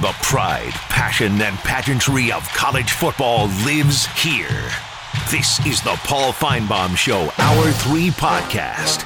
the pride, passion, and pageantry of college football lives here. This is the Paul Finebaum Show, Hour 3 podcast.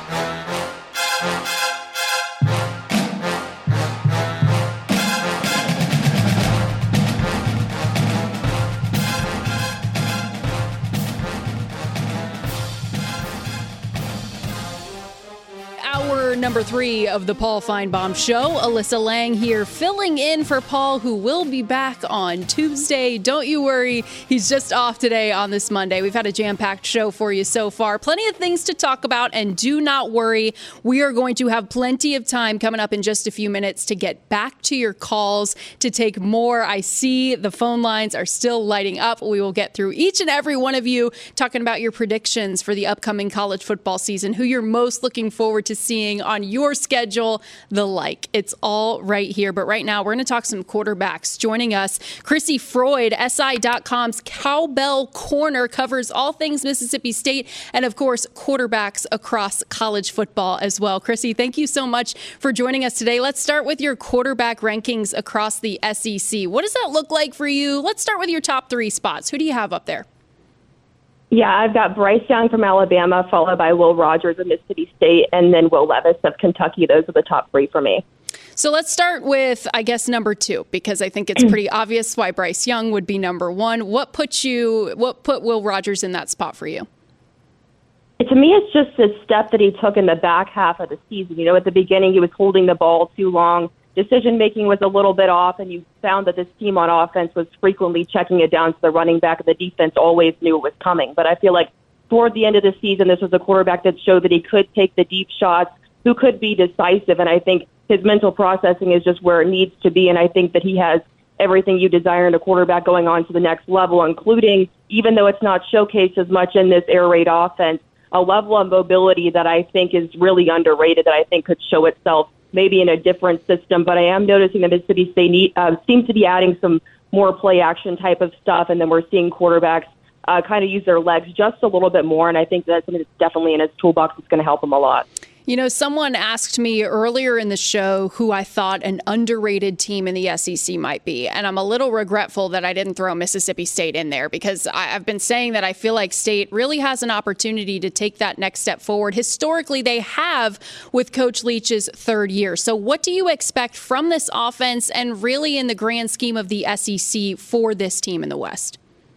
Number 3 of the Paul Finebaum Show. Alyssa Lang here, filling in for Paul, who will be back on Tuesday. Don't you worry, he's just off today on this Monday. We've had a jam-packed show for you so far. Plenty of things to talk about, and do not worry, we are going to have plenty of time coming up in just a few minutes to get back to your calls, to take more. I see the phone lines are still lighting up. We will get through each and every one of you, talking about your predictions for the upcoming college football season, who you're most looking forward to seeing on your schedule, the like. It's all right here. But right now, we're going to talk some quarterbacks. Joining us, Chrissy Freud, SI.com's Cowbell Corner, covers all things Mississippi State and, of course, quarterbacks across college football as well. Chrissy, thank you so much for joining us today. Let's start with your quarterback rankings across the SEC. What does that look like for you? Let's start with your top 3 spots. Who do you have up there? Yeah, I've got Bryce Young from Alabama, followed by Will Rogers of Mississippi State, and then Will Levis of Kentucky. Those are the top 3 for me. So let's start with, I guess, number 2, because I think it's pretty obvious why Bryce Young would be number 1. What put Will Rogers in that spot for you? To me, it's just the step that he took in the back half of the season. You know, at the beginning, he was holding the ball too long. Decision-making was a little bit off, and you found that this team on offense was frequently checking it down to the running back, and the defense always knew it was coming. But I feel like toward the end of the season, this was a quarterback that showed that he could take the deep shots, who could be decisive, and I think his mental processing is just where it needs to be, and I think that he has everything you desire in a quarterback going on to the next level, including, even though it's not showcased as much in this air raid offense, a level of mobility that I think is really underrated, that I think could show itself maybe in a different system. But I am noticing that Mississippi State seems to be adding some more play action type of stuff, and then we're seeing quarterbacks kind of use their legs just a little bit more, and I think that's something that's definitely in his toolbox that's going to help him a lot. You know, someone asked me earlier in the show who I thought an underrated team in the SEC might be, and I'm a little regretful that I didn't throw Mississippi State in there, because I've been saying that I feel like State really has an opportunity to take that next step forward. Historically, they have with Coach Leach's 3rd year. So what do you expect from this offense and really in the grand scheme of the SEC for this team in the West?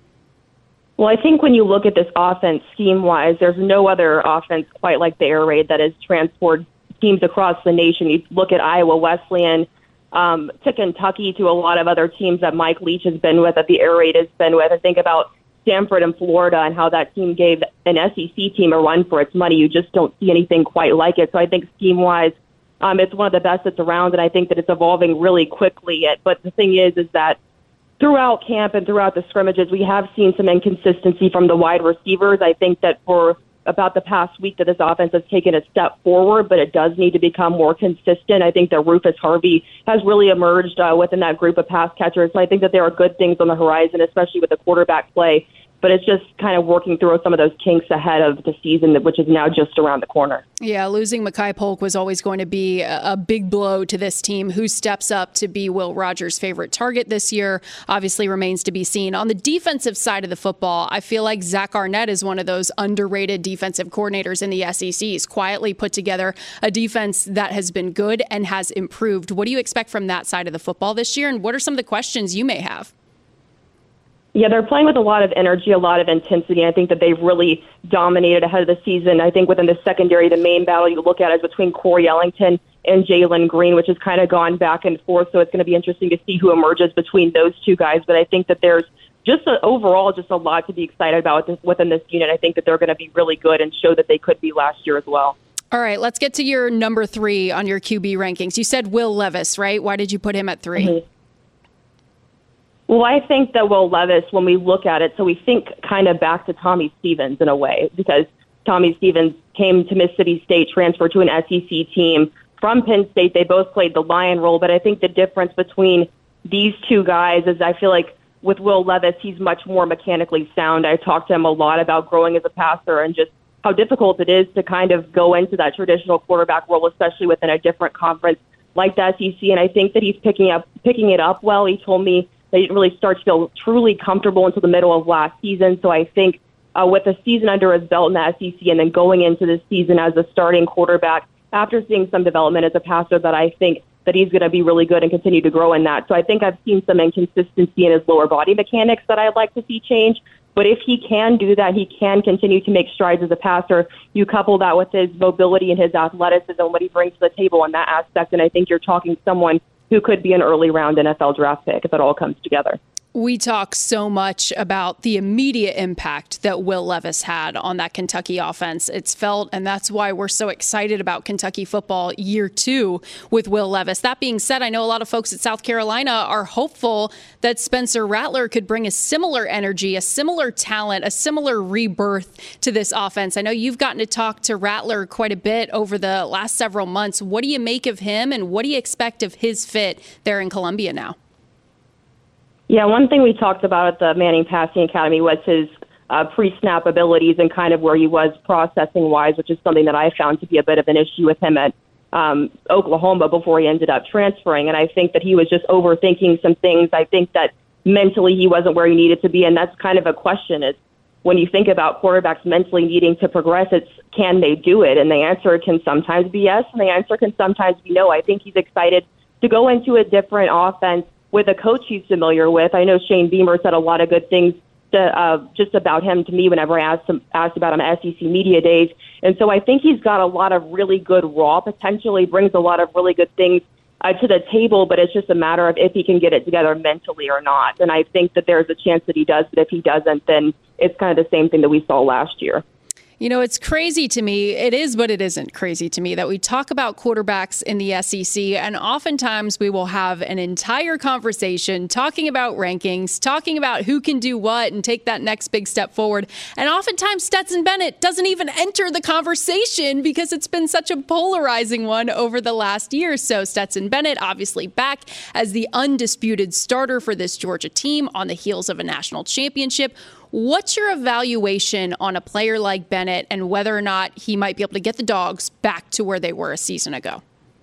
Well, I think when you look at this offense scheme-wise, there's no other offense quite like the air raid that has transported teams across the nation. You look at Iowa Wesleyan, to Kentucky, to a lot of other teams that Mike Leach has been with, that the air raid has been with. I think about Stanford and Florida and how that team gave an SEC team a run for its money. You just don't see anything quite like it. So I think scheme-wise, it's one of the best that's around, and I think that it's evolving really quickly. But the thing is that throughout camp and throughout the scrimmages, we have seen some inconsistency from the wide receivers. I think that for about the past week that this offense has taken a step forward, but it does need to become more consistent. I think that Rufus Harvey has really emerged within that group of pass catchers. So I think that there are good things on the horizon, especially with the quarterback play. But it's just kind of working through some of those kinks ahead of the season, which is now just around the corner. Yeah, losing Makai Polk was always going to be a big blow to this team. Who steps up to be Will Rogers' favorite target this year obviously remains to be seen. On the defensive side of the football, I feel like Zach Arnett is one of those underrated defensive coordinators in the SEC. He's quietly put together a defense that has been good and has improved. What do you expect from that side of the football this year, and what are some of the questions you may have? Yeah, they're playing with a lot of energy, a lot of intensity. I think that they've really dominated ahead of the season. I think within the secondary, the main battle you look at is between Corey Ellington and Jalen Green, which has kind of gone back and forth. So it's going to be interesting to see who emerges between those two guys. But I think that there's overall a lot to be excited about within this unit. I think that they're going to be really good and show that they could be last year as well. All right, let's get to your number 3 on your QB rankings. You said Will Levis, right? Why did you put him at 3? Mm-hmm. Well, I think that Will Levis, when we look at it, so we think kind of back to Tommy Stevens in a way, because Tommy Stevens came to Mississippi State, transferred to an SEC team from Penn State. They both played the Lion role, but I think the difference between these two guys is I feel like with Will Levis, he's much more mechanically sound. I talked to him a lot about growing as a passer and just how difficult it is to kind of go into that traditional quarterback role, especially within a different conference like the SEC, and I think that he's picking it up well. He told me that he didn't really start to feel truly comfortable until the middle of last season. So I think with a season under his belt in the SEC and then going into this season as a starting quarterback, after seeing some development as a passer, that I think that he's going to be really good and continue to grow in that. So I think I've seen some inconsistency in his lower body mechanics that I'd like to see change. But if he can do that, he can continue to make strides as a passer. You couple that with his mobility and his athleticism, what he brings to the table in that aspect, and I think you're talking someone who could be an early round NFL draft pick if it all comes together. We talk so much about the immediate impact that Will Levis had on that Kentucky offense. It's felt, and that's why we're so excited about Kentucky football year 2 with Will Levis. That being said, I know a lot of folks at South Carolina are hopeful that Spencer Rattler could bring a similar energy, a similar talent, a similar rebirth to this offense. I know you've gotten to talk to Rattler quite a bit over the last several months. What do you make of him, and what do you expect of his fit there in Columbia now? Yeah, one thing we talked about at the Manning Passing Academy was his pre-snap abilities and kind of where he was processing-wise, which is something that I found to be a bit of an issue with him at Oklahoma before he ended up transferring. And I think that he was just overthinking some things. I think that mentally he wasn't where he needed to be, and that's kind of a question is when you think about quarterbacks mentally needing to progress, it's can they do it? And the answer can sometimes be yes, and the answer can sometimes be no. I think he's excited to go into a different offense with a coach he's familiar with. I know Shane Beamer said a lot of good things just about him to me whenever I asked about him at SEC Media Days. And so I think he's got a lot of really good raw potential. He brings a lot of really good things to the table, but it's just a matter of if he can get it together mentally or not. And I think that there's a chance that he does, but if he doesn't, then it's kind of the same thing that we saw last year. You know, it's crazy to me. It is, but it isn't crazy to me that we talk about quarterbacks in the SEC, and oftentimes we will have an entire conversation talking about rankings, talking about who can do what and take that next big step forward. And oftentimes Stetson Bennett doesn't even enter the conversation because it's been such a polarizing one over the last year. So Stetson Bennett obviously back as the undisputed starter for this Georgia team on the heels of a national championship. What's your evaluation on a player like Bennett and whether or not he might be able to get the Dogs back to where they were a season ago?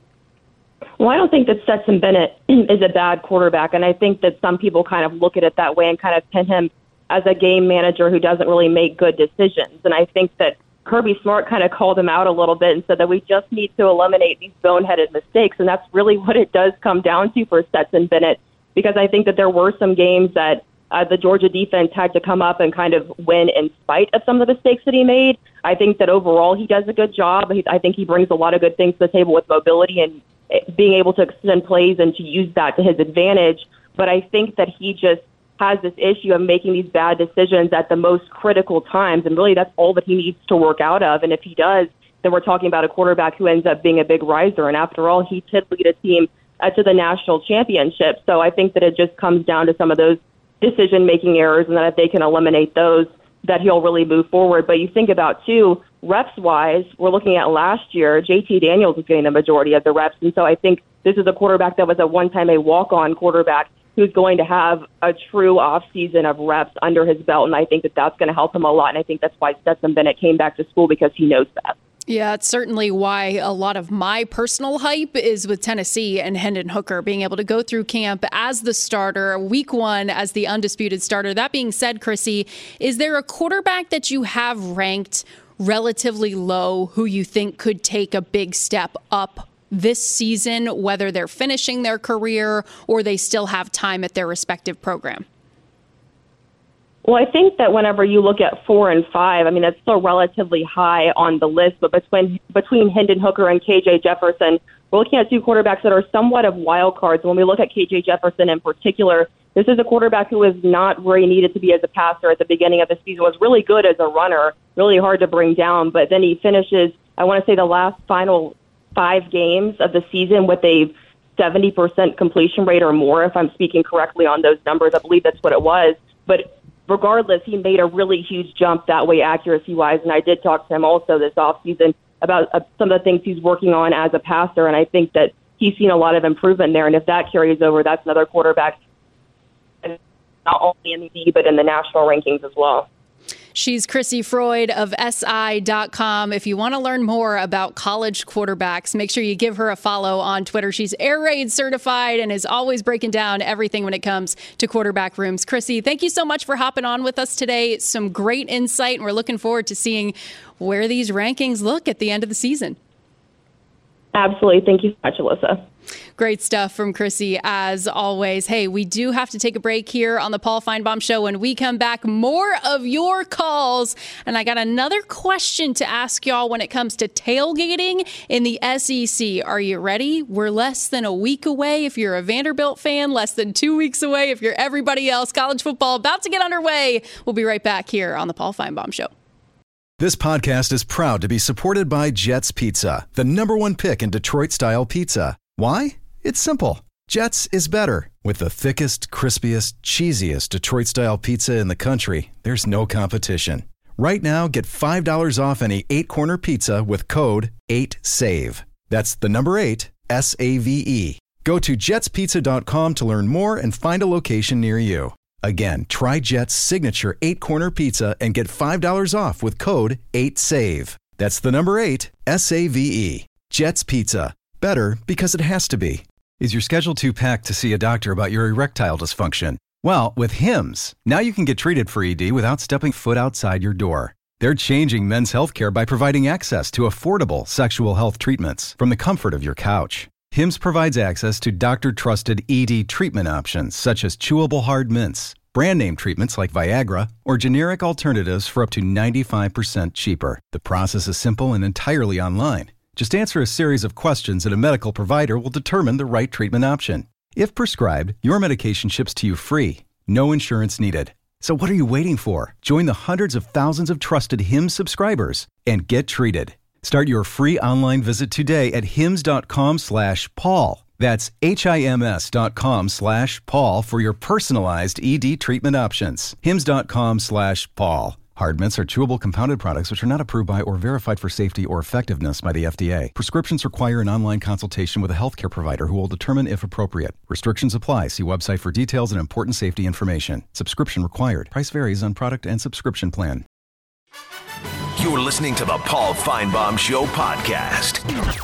Well, I don't think that Stetson Bennett is a bad quarterback, and I think that some people kind of look at it that way and kind of pin him as a game manager who doesn't really make good decisions. And I think that Kirby Smart kind of called him out a little bit and said that we just need to eliminate these boneheaded mistakes, and that's really what it does come down to for Stetson Bennett, because I think that there were some games that the Georgia defense had to come up and kind of win in spite of some of the mistakes that he made. I think that overall he does a good job. I think he brings a lot of good things to the table with mobility and being able to extend plays and to use that to his advantage. But I think that he just has this issue of making these bad decisions at the most critical times, and really that's all that he needs to work out of. And if he does, then we're talking about a quarterback who ends up being a big riser. And after all, he did lead a team to the national championship. So I think that it just comes down to some of those decision-making errors, and that if they can eliminate those, that he'll really move forward. But you think about, too, reps-wise, we're looking at last year, JT Daniels was getting the majority of the reps, and so I think this is a quarterback that was at one time a walk-on quarterback who's going to have a true off-season of reps under his belt, and I think that that's going to help him a lot, and I think that's why Stetson Bennett came back to school, because he knows that. Yeah, it's certainly why a lot of my personal hype is with Tennessee and Hendon Hooker being able to go through camp as the starter, week 1 as the undisputed starter. That being said, Chrissy, is there a quarterback that you have ranked relatively low who you think could take a big step up this season, whether they're finishing their career or they still have time at their respective program? Well, I think that whenever you look at 4 and 5, I mean, that's still relatively high on the list. But between Hendon Hooker and KJ Jefferson, we're looking at two quarterbacks that are somewhat of wild cards. When we look at KJ Jefferson in particular, this is a quarterback who is not where he needed to be as a passer at the beginning of the season, was really good as a runner, really hard to bring down. But then he finishes, I want to say, the last final 5 games of the season with a 70% completion rate or more, if I'm speaking correctly on those numbers. I believe that's what it was. But regardless, he made a really huge jump that way accuracy-wise, and I did talk to him also this offseason about some of the things he's working on as a passer, and I think that he's seen a lot of improvement there, and if that carries over, that's another quarterback not only in the league but in the national rankings as well. She's Chrissy Freud of SI.com. If you want to learn more about college quarterbacks, make sure you give her a follow on Twitter. She's Air Raid certified and is always breaking down everything when it comes to quarterback rooms. Chrissy, thank you so much for hopping on with us today. Some great insight, and we're looking forward to seeing where these rankings look at the end of the season. Absolutely. Thank you so much, Alyssa. Great stuff from Chrissy, as always. Hey, we do have to take a break here on the Paul Finebaum Show. When we come back, more of your calls. And I got another question to ask y'all when it comes to tailgating in the SEC. Are you ready? We're less than a week away if you're a Vanderbilt fan, less than 2 weeks away if you're everybody else. College football about to get underway. We'll be right back here on the Paul Finebaum Show. This podcast is proud to be supported by Jets Pizza, the #1 pick in Detroit-style pizza. Why? It's simple. Jets is better. With the thickest, crispiest, cheesiest Detroit-style pizza in the country, there's no competition. Right now, get $5 off any 8-corner pizza with code 8SAVE. That's the number 8, SAVE. Go to jetspizza.com to learn more and find a location near you. Again, try Jet's signature 8-corner pizza and get $5 off with code 8SAVE. That's the number 8, SAVE. Jet's Pizza. Better because it has to be. Is your schedule too packed to see a doctor about your erectile dysfunction? Well, with Hims, now you can get treated for ED without stepping foot outside your door. They're changing men's healthcare by providing access to affordable sexual health treatments from the comfort of your couch. Hims provides access to doctor-trusted ED treatment options such as chewable hard mints, brand name treatments like Viagra, or generic alternatives for up to 95% cheaper. The process is simple and entirely online. Just answer a series of questions and a medical provider will determine the right treatment option. If prescribed, your medication ships to you free. No insurance needed. So what are you waiting for? Join the hundreds of thousands of trusted Hims subscribers and get treated. Start your free online visit today at hims.com/Paul. That's HIMS.com/Paul for your personalized ED treatment options. hims.com/Paul. Hard mints are chewable compounded products which are not approved by or verified for safety or effectiveness by the FDA. Prescriptions require an online consultation with a healthcare provider who will determine if appropriate. Restrictions apply. See website for details and important safety information. Subscription required. Price varies on product and subscription plan. You're listening to the Paul Finebaum Show podcast.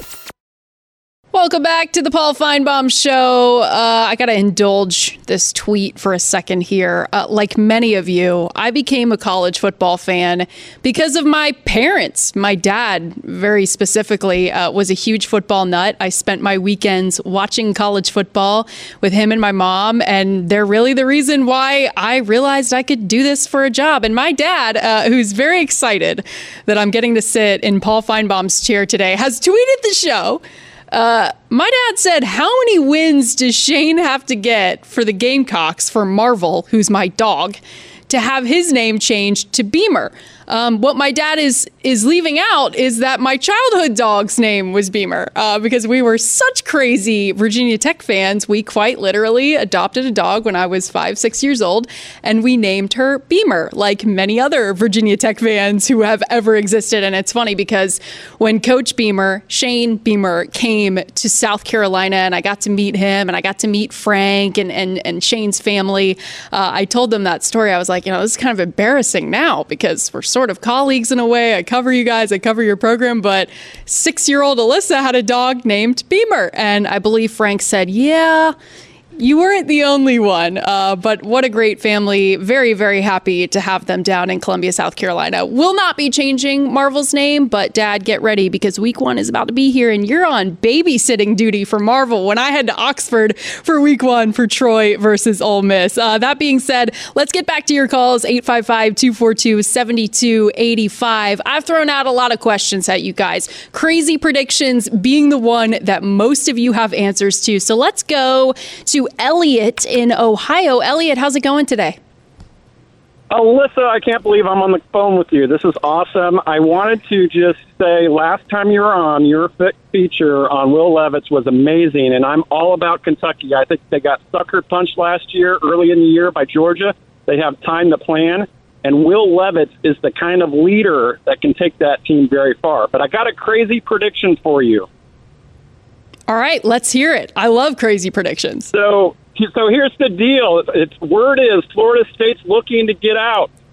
Welcome back to the Paul Finebaum Show. I got to indulge this tweet for a second here. Like many of you, I became a college football fan because of my parents. My dad, very specifically, was a huge football nut. I spent my weekends watching college football with him and my mom, and they're really the reason why I realized I could do this for a job. And my dad, who's very excited that I'm getting to sit in Paul Finebaum's chair today, has tweeted the show. My dad said, how many wins does Shane have to get for the Gamecocks, for Marvel, who's my dog, to have his name changed to Beamer? What my dad is leaving out is that my childhood dog's name was Beamer, because we were such crazy Virginia Tech fans. We quite literally adopted a dog when I was 5-6 years old, and we named her Beamer, like many other Virginia Tech fans who have ever existed. And it's funny because when Coach Beamer, Shane Beamer, came to South Carolina and I got to meet him and I got to meet Frank and Shane's family, I told them that story. I was like, this is kind of embarrassing now because we're sort of colleagues in a way. I cover you guys, I cover your program, but 6-year-old Alyssa had a dog named Beamer. And I believe Frank said, yeah, you weren't the only one, but what a great family. Very, very happy to have them down in Columbia, South Carolina. Will not be changing Marvel's name, but Dad, get ready because week 1 is about to be here and you're on babysitting duty for Marvel when I head to Oxford for week 1 for Troy versus Ole Miss. That being said, let's get back to your calls, 855-242-7285. I've thrown out a lot of questions at you guys. Crazy predictions being the one that most of you have answers to. So let's go to Elliot in Ohio. Elliot, how's it going today? Alyssa, I can't believe I'm on the phone with you. This is awesome. I wanted to just say last time you were on, your feature on Will Levis was amazing, and I'm all about Kentucky. I think they got sucker punched last year, early in the year by Georgia. They have time to plan, and Will Levis is the kind of leader that can take that team very far. But I got a crazy prediction for you. All right, let's hear it. I love crazy predictions. So here's the deal. Word is Florida State's looking to get out.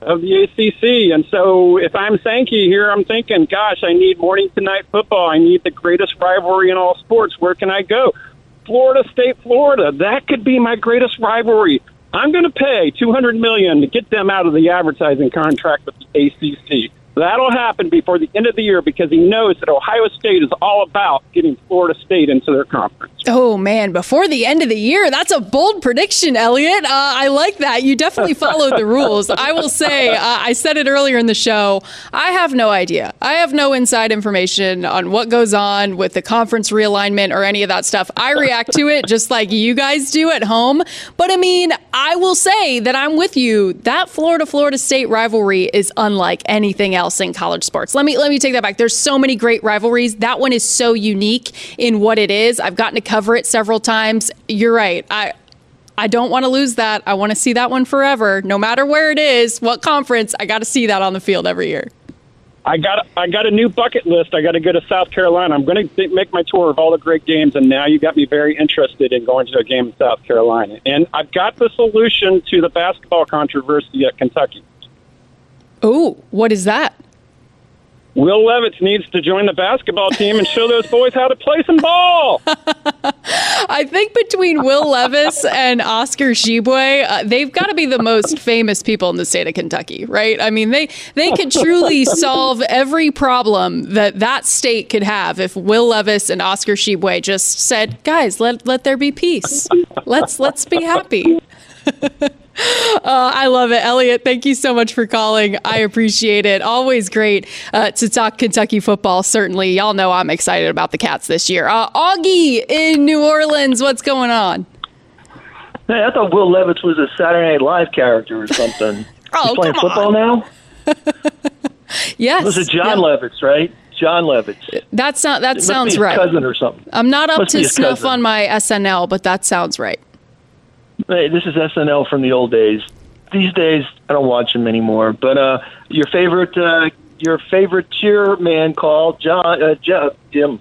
of the ACC. And so if I'm Sankey here, I'm thinking, gosh, I need morning to night football. I need the greatest rivalry in all sports. Where can I go? Florida State, Florida. That could be my greatest rivalry. I'm going to pay $200 million to get them out of the advertising contract with the ACC. That'll happen before the end of the year because he knows that Ohio State is all about getting Florida State into their conference. Oh, man, before the end of the year. That's a bold prediction, Elliot. I like that. You definitely followed the rules. I will say, I said it earlier in the show, I have no idea. I have no inside information on what goes on with the conference realignment or any of that stuff. I react to it just like you guys do at home. But, I mean, I will say that I'm with you. That Florida State rivalry is unlike anything else in college sports. Let me take that back. There's so many great rivalries. That one is so unique in what it is. I've gotten to cover it several times. You're right. I don't want to lose that. I want to see that one forever. No matter where it is, what conference, I got to see that on the field every year. I got a new bucket list. I got to go to South Carolina. I'm going to make my tour of all the great games, and now you got me very interested in going to a game in South Carolina. And I've got the solution to the basketball controversy at Kentucky. Oh, what is that? Will Levis needs to join the basketball team and show those boys how to play some ball. I think between Will Levis and Oscar Tshiebwe, they've got to be the most famous people in the state of Kentucky, right? I mean, they could truly solve every problem that state could have if Will Levis and Oscar Tshiebwe just said, guys, let there be peace. Let's be happy. I love it. Elliot, thank you so much for calling. I appreciate it. Always great to talk Kentucky football, certainly. Y'all know I'm excited about the Cats this year. Augie in New Orleans, what's going on? Hey, I thought Will Levis was a Saturday Night Live character or something. Oh, he's playing football now? Yes. It was John Levitz, right? John Levitz. That sounds his right. Cousin or something. I'm not up to snuff cousin. on my SNL, but that sounds right. Hey, this is SNL from the old days. These days, I don't watch them anymore. But your favorite cheerman called Jim.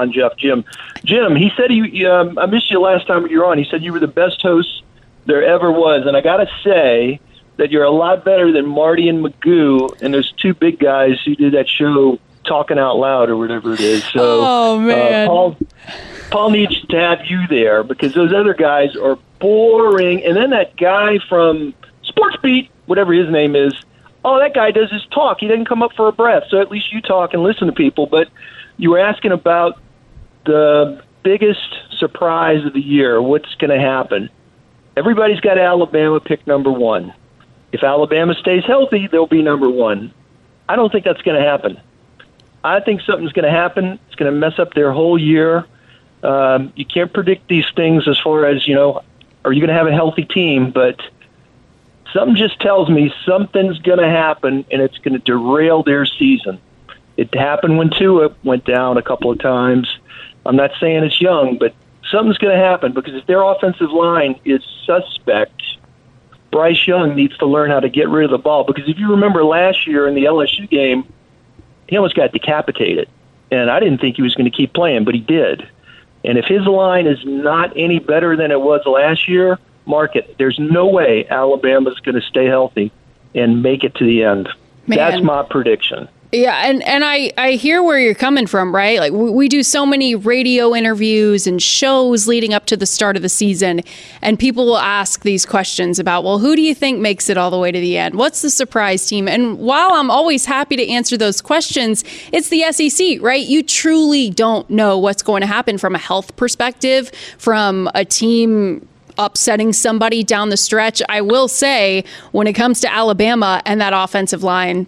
He said I missed you last time you were on. He said you were the best host there ever was, and I got to say that you're a lot better than Marty and Magoo and those two big guys who did that show, Talking Out Loud or whatever it is. So, oh man, Paul needs to have you there because those other guys are boring. And then that guy from Sports Beat, whatever his name is, that guy does his talk. He doesn't come up for a breath. So at least you talk and listen to people. But you were asking about the biggest surprise of the year. What's going to happen? Everybody's got Alabama pick number one. If Alabama stays healthy, they'll be number one. I don't think that's going to happen. I think something's going to happen. It's going to mess up their whole year. You can't predict these things as far as, are you going to have a healthy team? But something just tells me something's going to happen, and it's going to derail their season. It happened when Tua went down a couple of times. I'm not saying it's young, but something's going to happen because if their offensive line is suspect, Bryce Young needs to learn how to get rid of the ball. Because if you remember last year in the LSU game, he almost got decapitated. And I didn't think he was going to keep playing, but he did. And if his line is not any better than it was last year, mark it. There's no way Alabama's going to stay healthy and make it to the end. Man. That's my prediction. Yeah, and I hear where you're coming from, right? Like we do so many radio interviews and shows leading up to the start of the season, and people will ask these questions about, well, who do you think makes it all the way to the end? What's the surprise team? And while I'm always happy to answer those questions, it's the SEC, right? You truly don't know what's going to happen from a health perspective, from a team upsetting somebody down the stretch. I will say, when it comes to Alabama and that offensive line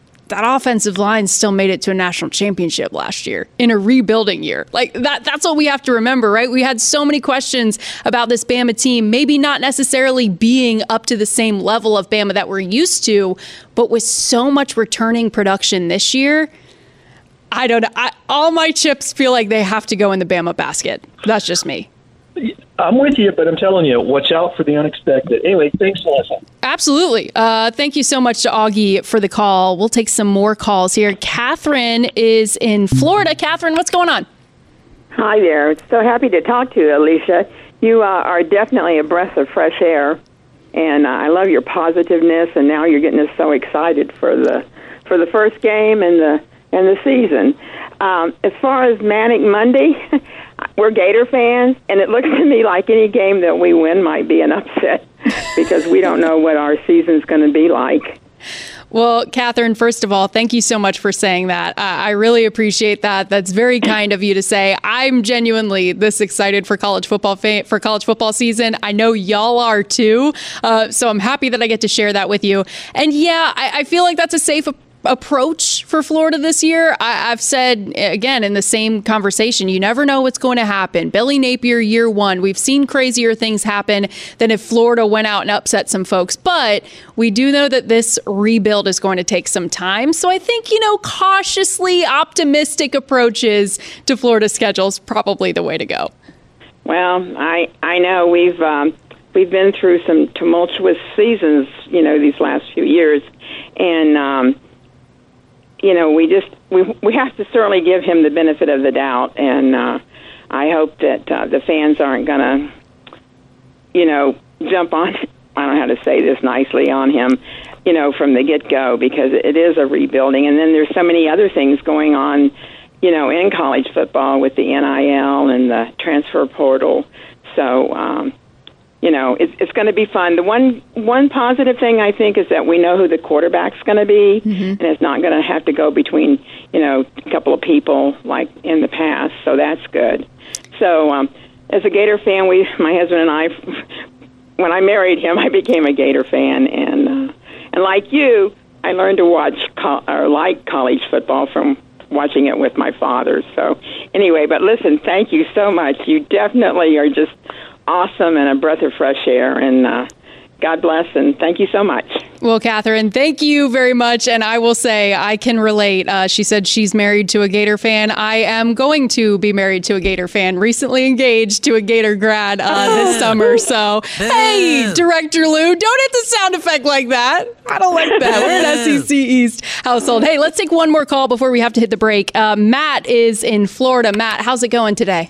still made it to a national championship last year in a rebuilding year. Like that's what we have to remember, right? We had so many questions about this Bama team, maybe not necessarily being up to the same level of Bama that we're used to, but with so much returning production this year, I don't know. All my chips feel like they have to go in the Bama basket. That's just me. I'm with you, but I'm telling you, watch out for the unexpected. Anyway, thanks, Melissa. Absolutely. Thank you so much to Augie for the call. We'll take some more calls here. Catherine is in Florida. Catherine, what's going on? Hi there. So happy to talk to you, Alicia. You are definitely a breath of fresh air. And I love your positiveness, and now you're getting us so excited for the first game and the season. As far as Manic Monday, we're Gator fans, and it looks to me like any game that we win might be an upset because we don't know what our season's going to be like. Well, Catherine, first of all, thank you so much for saying that. I really appreciate that. That's very kind of you to say. I'm genuinely this excited for college football season. I know y'all are too. So I'm happy that I get to share that with you. And yeah, I feel like that's a safe approach for Florida this year. I've said, again, in the same conversation, you never know what's going to happen. Billy Napier, year one, we've seen crazier things happen than if Florida went out and upset some folks. But we do know that this rebuild is going to take some time. So I think, cautiously optimistic approaches to Florida's schedule is probably the way to go. Well, I know we've been through some tumultuous seasons, these last few years. And, we have to certainly give him the benefit of the doubt, and I hope that the fans aren't going to, jump on, I don't know how to say this nicely, on him, from the get-go, because it is a rebuilding. And then there's so many other things going on, in college football with the NIL and the transfer portal. So, it's going to be fun. The one positive thing I think is that we know who the quarterback's going to be, and it's not going to have to go between, a couple of people like in the past. So that's good. So as a Gator fan, my husband and I, when I married him, I became a Gator fan, and like you, I learned to like college football from watching it with my father. So anyway, but listen, thank you so much. You definitely are just awesome and a breath of fresh air, and God bless, and thank you so much. Well, Catherine, thank you very much, and I will say I can relate. She said she's married to a Gator fan. I am going to be married to a Gator fan, recently engaged to a Gator grad this summer, so hey, Director Lou, don't hit the sound effect like that. I don't like that. We're an SEC East household. Hey, let's take one more call before we have to hit the break. Matt is in Florida. Matt, how's it going today?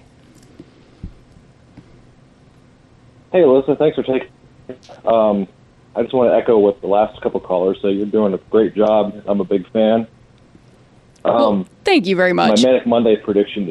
Hey, Alyssa, thanks for taking. I just want to echo what the last couple callers say. You're doing a great job. I'm a big fan. Thank you very much. My Manic Monday prediction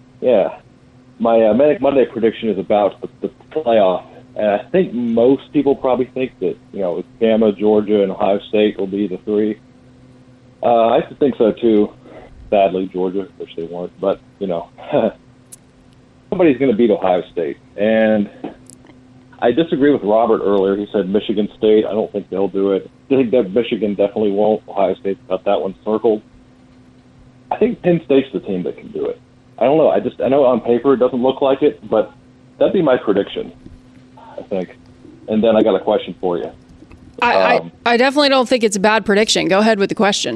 is about the playoff, and I think most people probably think that it's Bama, Georgia, and Ohio State will be the three. I used to think so too. Sadly, Georgia, which they weren't, but somebody's going to beat Ohio State, and I disagree with Robert earlier. He said Michigan State. I don't think they'll do it. I think that Michigan definitely won't. Ohio State's got that one circled. I think Penn State's the team that can do it. I don't know. I know on paper it doesn't look like it, but that'd be my prediction, I think. And then I got a question for you. I definitely don't think it's a bad prediction. Go ahead with the question.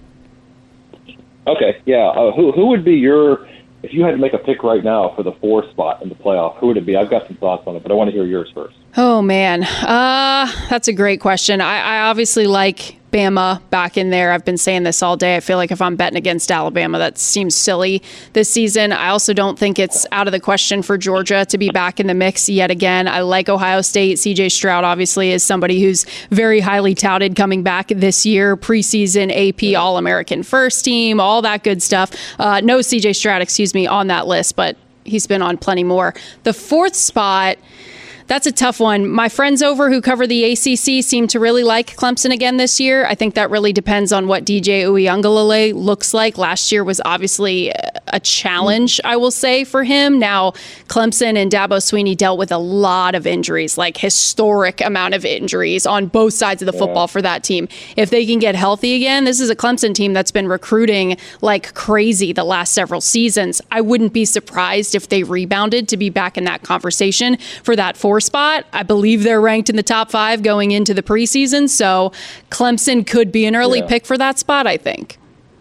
Okay, yeah. Who would be your... If you had to make a pick right now for the 4th spot in the playoff, who would it be? I've got some thoughts on it, but I want to hear yours first. Oh, man. That's a great question. I obviously like Bama back in there. I've been saying this all day. I feel like if I'm betting against Alabama, that seems silly this season. I also don't think it's out of the question for Georgia to be back in the mix yet again. I like Ohio State. CJ Stroud obviously is somebody who's very highly touted coming back this year. Preseason AP All-American first team, all that good stuff. No CJ Stroud, on that list, but he's been on plenty more. The 4th spot, that's a tough one. My friends over who cover the ACC seem to really like Clemson again this year. I think that really depends on what DJ Uiagalelei looks like. Last year was obviously a challenge, I will say, for him. Now, Clemson and Dabo Swinney dealt with a lot of injuries, like historic amount of injuries on both sides of the football for that team. If they can get healthy again, this is a Clemson team that's been recruiting like crazy the last several seasons. I wouldn't be surprised if they rebounded to be back in that conversation for that 4th spot. I believe they're ranked in the top 5 going into the preseason, so Clemson could be an early pick for that spot, I think.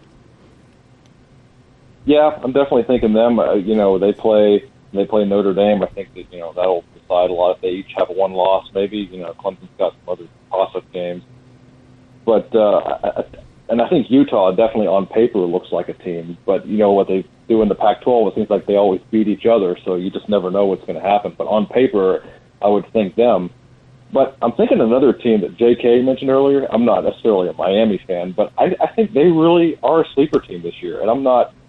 Yeah, I'm definitely thinking them. They play Notre Dame. I think that that'll decide a lot. If they each have one loss, maybe Clemson's got some other toss-up games. But and I think Utah definitely on paper looks like a team. But what they do in the Pac-12, it seems like they always beat each other. So you just never know what's going to happen. But on paper, I would think them. But I'm thinking another team that J.K. mentioned earlier. I'm not necessarily a Miami fan, but I think they really are a sleeper team this year. And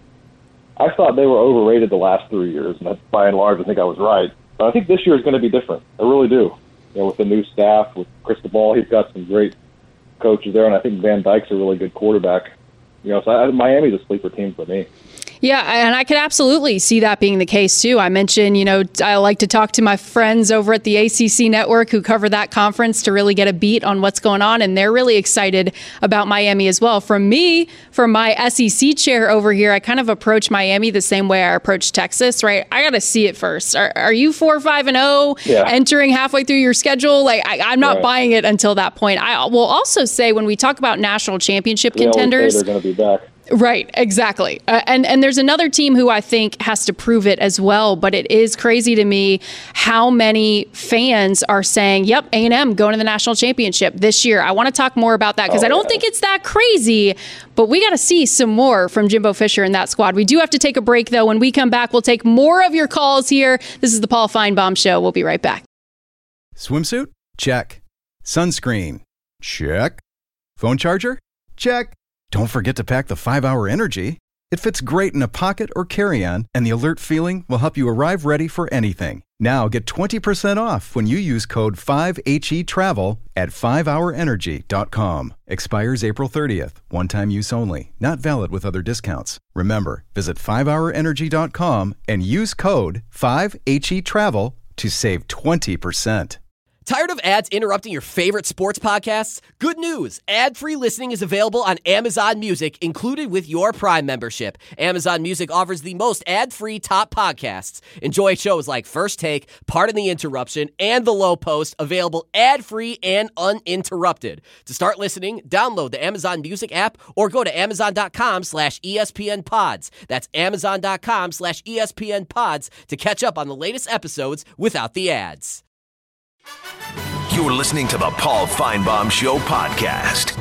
I thought they were overrated the last 3 years, and that's by and large, I think I was right. But I think this year is going to be different. I really do. With the new staff, with Cristobal, he's got some great coaches there, and I think Van Dyke's a really good quarterback. So Miami's a sleeper team for me. Yeah, and I could absolutely see that being the case, too. I mentioned, I like to talk to my friends over at the ACC Network who cover that conference to really get a beat on what's going on, and they're really excited about Miami as well. From my SEC chair over here, I kind of approach Miami the same way I approach Texas, right? I got to see it first. Are you 4-5-0 entering halfway through your schedule? I'm not buying it until that point. I will also say when we talk about national championship contenders, they're going to be back. Right, exactly. And there's another team who I think has to prove it as well, but it is crazy to me how many fans are saying, yep, A&M going to the national championship this year. I want to talk more about that because I don't think it's that crazy, but we got to see some more from Jimbo Fisher and that squad. We do have to take a break, though. When we come back, we'll take more of your calls here. This is the Paul Feinbaum Show. We'll be right back. Swimsuit? Check. Sunscreen? Check. Phone charger? Check. Don't forget to pack the 5-Hour Energy. It fits great in a pocket or carry-on, and the alert feeling will help you arrive ready for anything. Now get 20% off when you use code 5HETRAVEL at 5hourenergy.com. Expires April 30th. One-time use only. Not valid with other discounts. Remember, visit 5hourenergy.com and use code 5HETRAVEL to save 20%. Tired of ads interrupting your favorite sports podcasts? Good news! Ad-free listening is available on Amazon Music, included with your Prime membership. Amazon Music offers the most ad-free top podcasts. Enjoy shows like First Take, Pardon the Interruption, and The Low Post, available ad-free and uninterrupted. To start listening, download the Amazon Music app or go to amazon.com/ESPNpods. That's amazon.com/ESPNpods to catch up on the latest episodes without the ads. You're listening to the Paul Feinbaum Show podcast.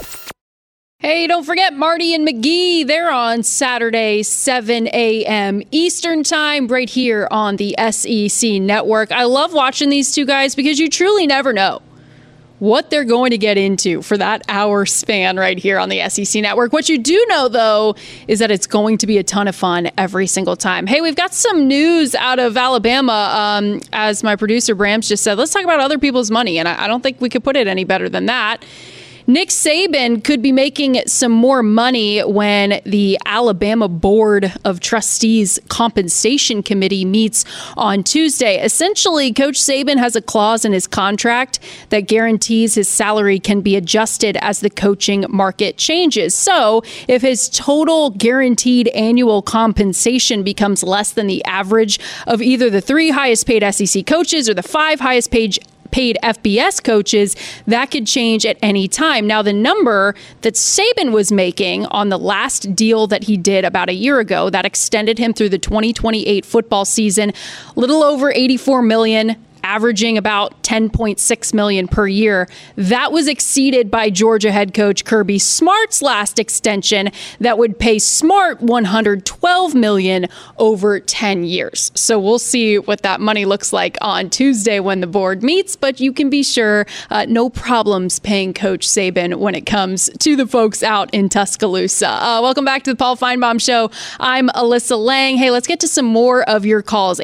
Hey, don't forget Marty and McGee. They're on Saturday, 7 a.m. Eastern Time, right here on the SEC Network. I love watching these two guys because you truly never know what they're going to get into for that hour span right here on the SEC Network. What you do know, though, is that it's going to be a ton of fun every single time. Hey, we've got some news out of Alabama. As my producer Brams just said, let's talk about other people's money, and I don't think we could put it any better than that. Nick Saban could be making some more money when the Alabama Board of Trustees Compensation Committee meets on Tuesday. Essentially, Coach Saban has a clause in his contract that guarantees his salary can be adjusted as the coaching market changes. So if his total guaranteed annual compensation becomes less than the average of either the 3 highest paid SEC coaches or the 5 highest paid FBS coaches, that could change at any time. Now, the number that Saban was making on the last deal that he did about a year ago, that extended him through the 2028 football season, a little over $84 million, averaging about $10.6 million per year. That was exceeded by Georgia head coach Kirby Smart's last extension that would pay Smart $112 million over 10 years. So we'll see what that money looks like on Tuesday when the board meets, but you can be sure no problems paying Coach Saban when it comes to the folks out in Tuscaloosa. Welcome back to the Paul Feinbaum Show. I'm Alyssa Lang. Hey, let's get to some more of your calls.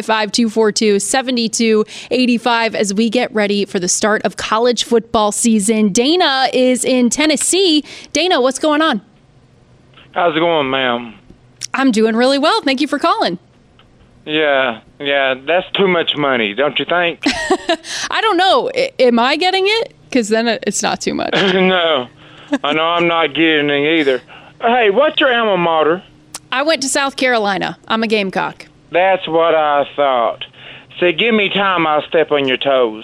855-242-7285 as we get ready for the start of college football season. Dana is in Tennessee. Dana, what's going on? How's it going, ma'am? I'm doing really well. Thank you for calling. Yeah, that's too much money, don't you think? I don't know. Am I getting it? Because then it's not too much. No, I know I'm not getting it either. Hey, what's your alma mater? I went to South Carolina. I'm a Gamecock. That's what I thought. Say, give me time, I'll step on your toes.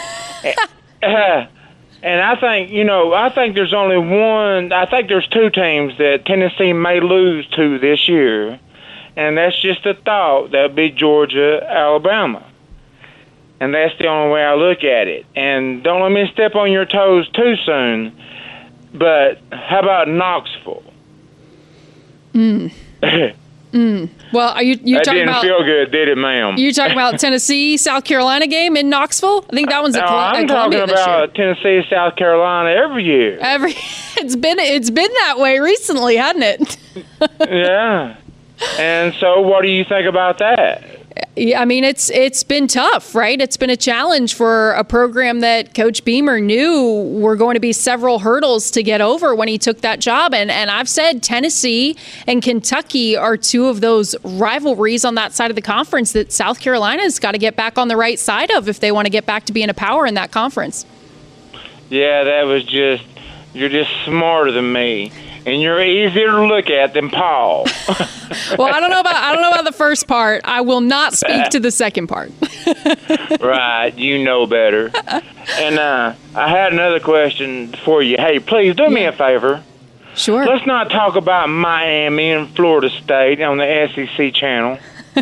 And I think, I think there's only one, I think there's 2 teams that Tennessee may lose to this year. And that's just a thought. That would be Georgia, Alabama. And that's the only way I look at it. And don't let me step on your toes too soon. But how about Knoxville? Well, are you that talking didn't about? feel good, did it, ma'am? You talking about Tennessee, South Carolina game in Knoxville? I think that one's No, at I'm talking Columbia this year. about Tennessee, South Carolina every year. It's been that way recently, hasn't it? Yeah. And so, what do you think about that? Yeah, I mean, it's been tough, right? It's been a challenge for a program that Coach Beamer knew were going to be several hurdles to get over when he took that job. And I've said Tennessee and Kentucky are two of those rivalries on that side of the conference that South Carolina's got to get back on the right side of if they want to get back to being a power in that conference. Yeah, you're just smarter than me. And you're easier to look at than Paul. Well, I don't know about the first part. I will not speak to the second part. Right, you know better. And I had another question for you. Hey, please do me a favor. Sure. Let's not talk about Miami and Florida State on the SEC channel.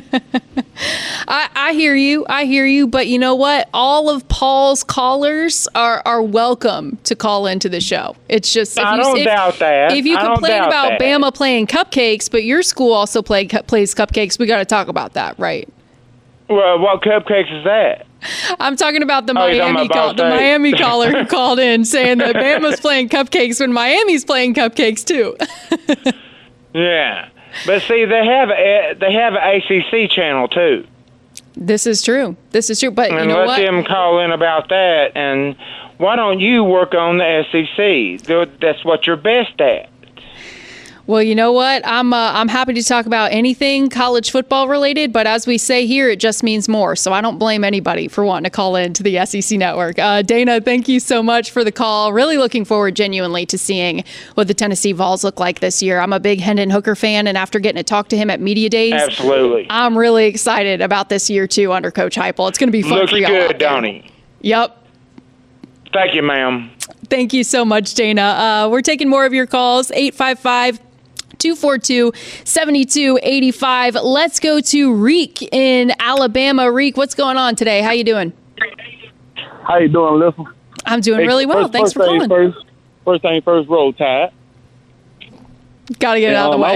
I hear you, but you know what? All of Paul's callers are welcome to call into the show. It's just I don't doubt that. If you I don't complain doubt about that. Bama playing cupcakes, but your school also plays cupcakes, we got to talk about that, right? Well, what cupcakes is that? I'm talking about the you're talking Miami about Ball the State. Miami caller who called in saying that Bama's playing cupcakes when Miami's playing cupcakes too. Yeah, but see, they have an ACC channel too. This is true. But And you know let what? them call in about that. And why don't you work on the SEC? That's what you're best at. Well, you know what? I'm happy to talk about anything college football related, but as we say here, it just means more. So I don't blame anybody for wanting to call in to the SEC Network. Dana, thank you so much for the call. Really looking forward genuinely to seeing what the Tennessee Vols look like this year. I'm a big Hendon Hooker fan, and after getting to talk to him at Media Days, Absolutely. I'm really excited about this year too under Coach Heupel. It's going to be fun Looks for y'all good, out there. don't he? Yep. Thank you, ma'am. Thank you so much, Dana. We're taking more of your calls, 855-242-7285. Let's go to Reek in Alabama. Reek, what's going on today? How you doing? How you doing, Alyssa? I'm doing really well. Thanks for calling. First thing first, roll tide. Got to get it out of the way.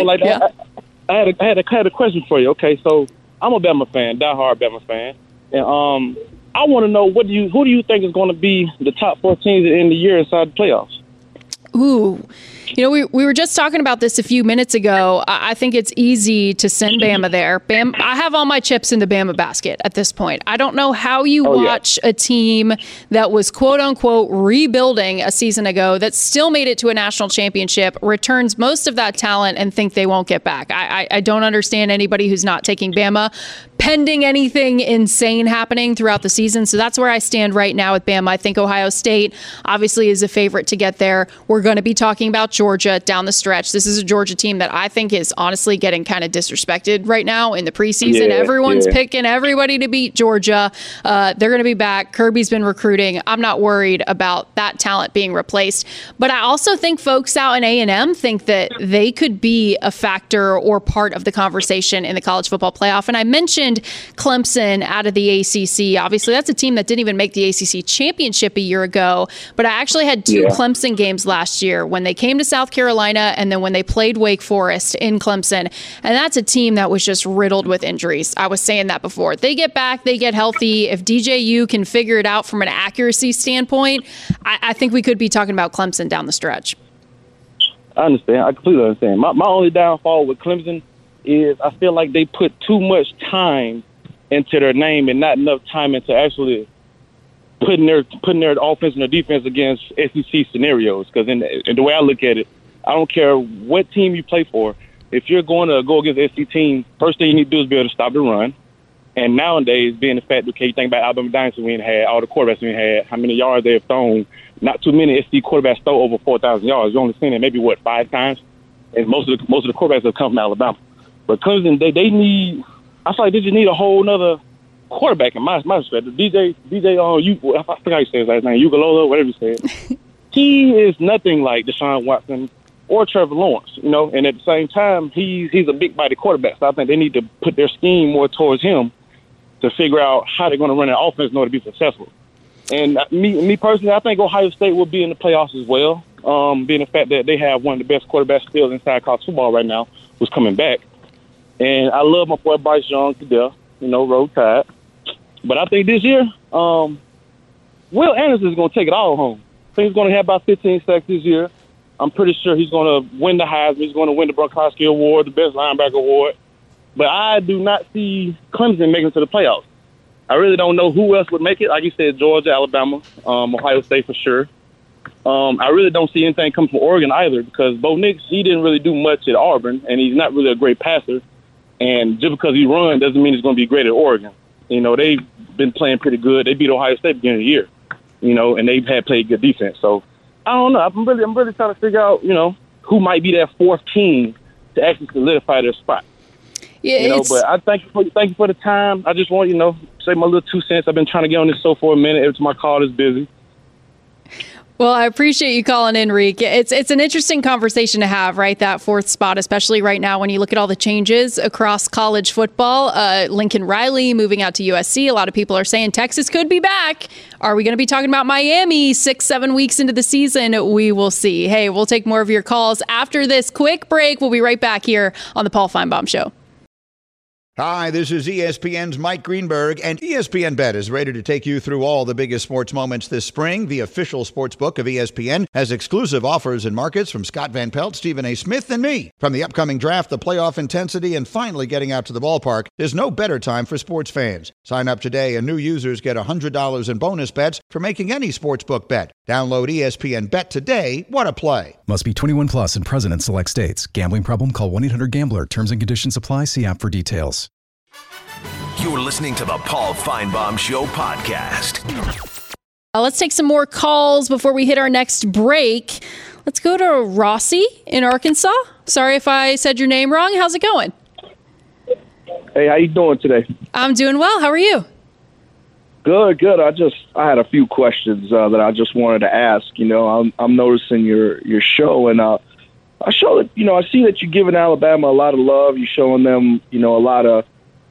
I had a question for you. Okay, so I'm a Bama fan, diehard Bama fan, and I want to know who do you think is going to be the top 4 teams in the year inside the playoffs? Ooh. You know, we were just talking about this a few minutes ago. I think it's easy to send Bama there. I have all my chips in the Bama basket at this point. I don't know how you watch a team that was quote-unquote rebuilding a season ago that still made it to a national championship, returns most of that talent, and think they won't get back. I don't understand anybody who's not taking Bama, pending anything insane happening throughout the season. So that's where I stand right now with Bama. I think Ohio State obviously is a favorite to get there. We're going to be talking about Georgia down the stretch. This is a Georgia team that I think is honestly getting kind of disrespected right now in the preseason. Everyone's picking everybody to beat Georgia. They're going to be back. Kirby's been recruiting. I'm not worried about that talent being replaced. But I also think folks out in A&M think that they could be a factor or part of the conversation in the college football playoff. And I mentioned Clemson out of the ACC. Obviously, that's a team that didn't even make the ACC championship a year ago. But I actually had 2 Clemson games last year when they came to South Carolina and then when they played Wake Forest in Clemson. And that's a team that was just riddled with injuries. I was saying that before. They get back, they get healthy. If DJU can figure it out from an accuracy standpoint, I think we could be talking about Clemson down the stretch. I understand. I completely understand. My only downfall with Clemson is I feel like they put too much time into their name and not enough time into actually putting their offense and their defense against SEC scenarios. Because in the way I look at it, I don't care what team you play for. If you're going to go against an SEC team, first thing you need to do is be able to stop the run. And nowadays, being the fact, okay, you think about Alabama Dynasty we had, all the quarterbacks we had, how many yards they have thrown. Not too many SEC quarterbacks throw over 4,000 yards. You only seen it maybe 5 times, and most of the quarterbacks have come from Alabama. But Clemson, they need. I feel like they just need a whole nother quarterback in my perspective. DJ, I forgot how you say his last name, Ugalola, whatever you said. He is nothing like Deshaun Watson or Trevor Lawrence, you know. And at the same time, he's a big body quarterback. So I think they need to put their scheme more towards him to figure out how they're going to run an offense in order to be successful. And me personally, I think Ohio State will be in the playoffs as well, being the fact that they have one of the best quarterbacks still inside college football right now, who's coming back. And I love my boy Bryce Young to death, Roll Tide. But I think this year, Will Anderson is going to take it all home. I think he's going to have about 15 sacks this year. I'm pretty sure he's going to win the Heisman. He's going to win the Gronkowski Award, the Best Linebacker Award. But I do not see Clemson making it to the playoffs. I really don't know who else would make it. Like you said, Georgia, Alabama, Ohio State for sure. I really don't see anything come from Oregon either because Bo Nix, he didn't really do much at Auburn, and he's not really a great passer. And just because he runs doesn't mean he's going to be great at Oregon. They've been playing pretty good. They beat Ohio State at the beginning of the year, and they've had played good defense. So I don't know. I'm really trying to figure out, who might be that fourth team to actually solidify their spot. Yeah, but I thank you for the time. I just want say my little 2 cents. I've been trying to get on this show for a minute. Every time I call, it's busy. Well, I appreciate you calling in, Reek. It's an interesting conversation to have, right? That fourth spot, especially right now when you look at all the changes across college football. Lincoln Riley moving out to USC. A lot of people are saying Texas could be back. Are we going to be talking about Miami 6-7 weeks into the season? We will see. Hey, we'll take more of your calls after this quick break. We'll be right back here on the Paul Feinbaum Show. Hi, this is ESPN's Mike Greenberg, and ESPN Bet is ready to take you through all the biggest sports moments this spring. The official sports book of ESPN has exclusive offers and markets from Scott Van Pelt, Stephen A. Smith, and me. From the upcoming draft, the playoff intensity, and finally getting out to the ballpark, there's no better time for sports fans. Sign up today, and new users get $100 in bonus bets for making any sportsbook bet. Download ESPN Bet today. What a play. Must be 21 plus and present in select states. Gambling problem? Call 1-800-GAMBLER. Terms and conditions apply. See app for details. You're listening to the Paul Feinbaum Show podcast. Let's take some more calls before we hit our next break. Let's go to Rossi in Arkansas. Sorry if I said your name wrong. How's it going? Hey, how you doing today? I'm doing well. How are you? Good. I had a few questions that I just wanted to ask. I'm noticing your show, and I see that you're giving Alabama a lot of love. You're showing them, a lot of,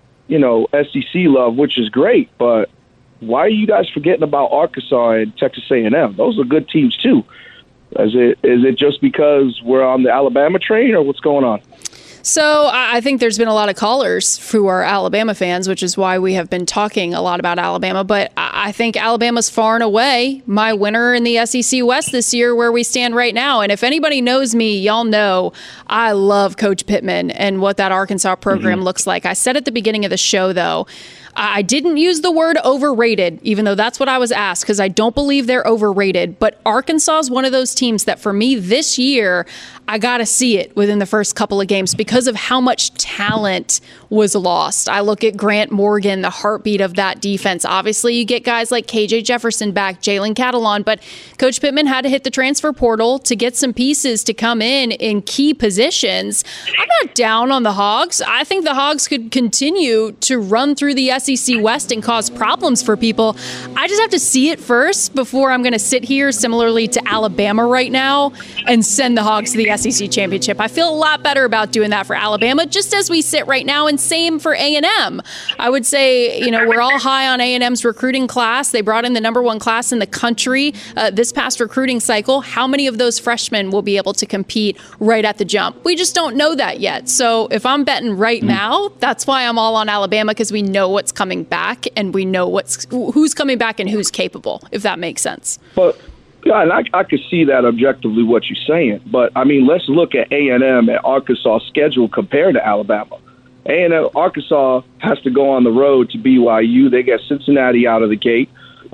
SEC love, which is great. But why are you guys forgetting about Arkansas and Texas A&M? Those are good teams too. Is it just because we're on the Alabama train, or what's going on? So I think there's been a lot of callers who are Alabama fans, which is why we have been talking a lot about Alabama. But I think Alabama's far and away my winner in the SEC West this year where we stand right now. And if anybody knows me, y'all know I love Coach Pittman and what that Arkansas program looks like. I said at the beginning of the show, though, I didn't use the word overrated, even though that's what I was asked, because I don't believe they're overrated. But Arkansas is one of those teams that for me this year, I got to see it within the first couple of games because of how much talent was lost. I look at Grant Morgan, the heartbeat of that defense. Obviously, you get guys like KJ Jefferson back, Jalen Catalon, but Coach Pittman had to hit the transfer portal to get some pieces to come in key positions. I'm not down on the Hogs. I think the Hogs could continue to run through the SEC West and cause problems for people. I just have to see it first before I'm going to sit here, similarly to Alabama right now, and send the Hogs to the SEC championship. I feel a lot better about doing that for Alabama, just as we sit right now, and same for A&M. I would say, we're all high on A&M's recruiting class. They brought in the number one class in the country this past recruiting cycle. How many of those freshmen will be able to compete right at the jump? We just don't know that yet. So if I'm betting right now, that's why I'm all on Alabama, because we know what's coming back and we know who's coming back and who's capable, if that makes sense. But yeah, and I could see that objectively what you're saying. But I mean, let's look at A&M and Arkansas' schedule compared to Alabama. A&M, Arkansas has to go on the road to BYU. They get Cincinnati out of the gate.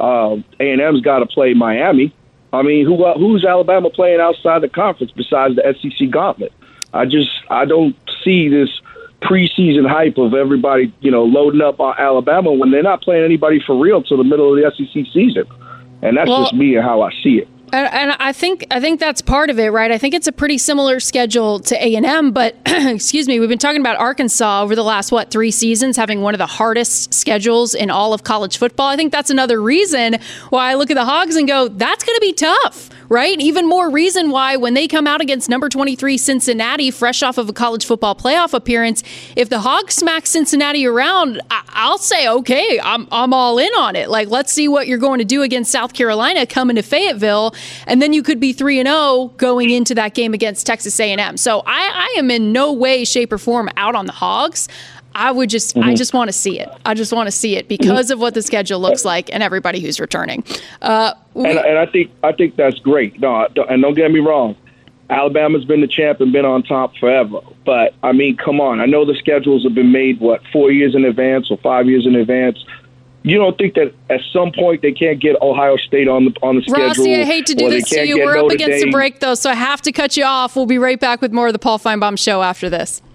A&M's got to play Miami. I mean, who's Alabama playing outside the conference besides the SEC gauntlet? I don't see this preseason hype of everybody, loading up on Alabama when they're not playing anybody for real until the middle of the SEC season. And that's just me and how I see it. And I think that's part of it, right? I think it's a pretty similar schedule to A&M, but excuse me, we've been talking about Arkansas over the last, 3 seasons, having one of the hardest schedules in all of college football. I think that's another reason why I look at the Hogs and go, that's going to be tough. right? Even more reason why when they come out against number 23 Cincinnati, fresh off of a college football playoff appearance, if the Hogs smack Cincinnati around, I'll say, okay, I'm all in on it. Like, let's see what you're going to do against South Carolina coming to Fayetteville, and then you could be 3-0 going into that game against Texas A&M. So I am in no way, shape, or form out on the Hogs. I just want to see it. I just want to see it because of what the schedule looks like and everybody who's returning. And I think that's great. No, and don't get me wrong. Alabama's been the champ and been on top forever. But, I mean, come on. I know the schedules have been made, 4 years in advance or 5 years in advance. You don't think that at some point they can't get Ohio State on the schedule? Rossi, I hate to do this to you. We're up against a break, though, so I have to cut you off. We'll be right back with more of the Paul Feinbaum Show after this.